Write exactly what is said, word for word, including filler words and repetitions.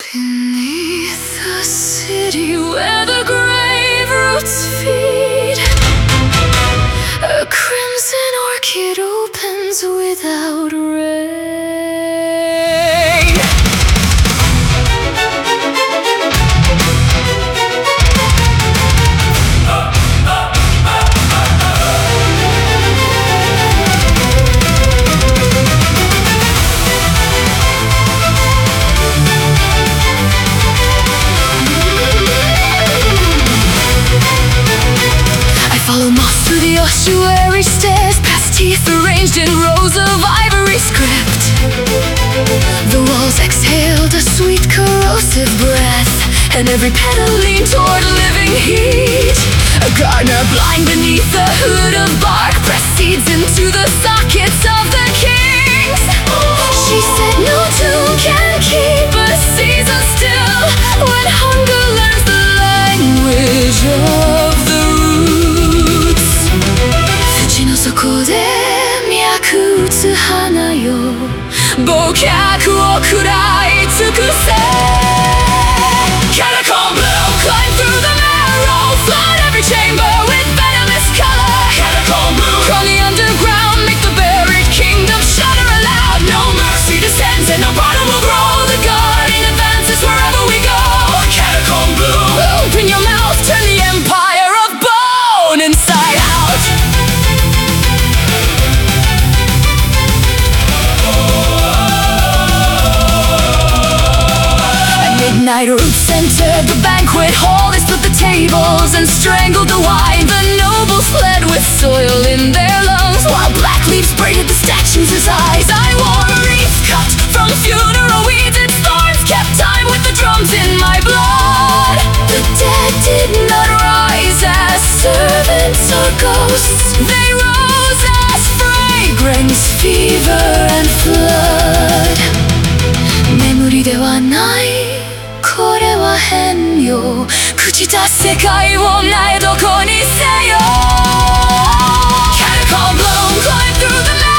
Beneath the city where the grave roots feed, a crimson orchid opens without rain. Follow moss through the ossuary stairs, past teeth arranged in rows of ivory script. The walls exhaled a sweet corrosive breath, and every petal leaned toward living heat. A gardener blind beneath the hood of bark pressed seeds into the sockets of the kings. She said no tune can keep a season still when hunger learns the language of the roots. 土の底で脈打つ花よ、忘却を食らい尽くせ。 Catacomb bloom, climb through the marrow, flood every chamber with venomous color. Catacomb bloom, from the underground, make the buried kingdom shudder aloud. No mercy descends and no bottom will grow. The guardian advances wherever we go. Catacomb bloom, open your mouth, turn the empire of bone inside out. Midnight roots entered the banquet hall. They split the tables and strangled the wine. The nobles fled with soil in their lungs, while black leaves braided the statues' eyes. I wore a wreath cut from funeral weeds. Its thorns kept time with the drums in my blood. The dead did not rise as servants or ghosts. They rose as fragrance, fever and flood. 眠りではない、これは変よ。朽ちた世界をないどこにせよ。 Catacomb bloom, climb through the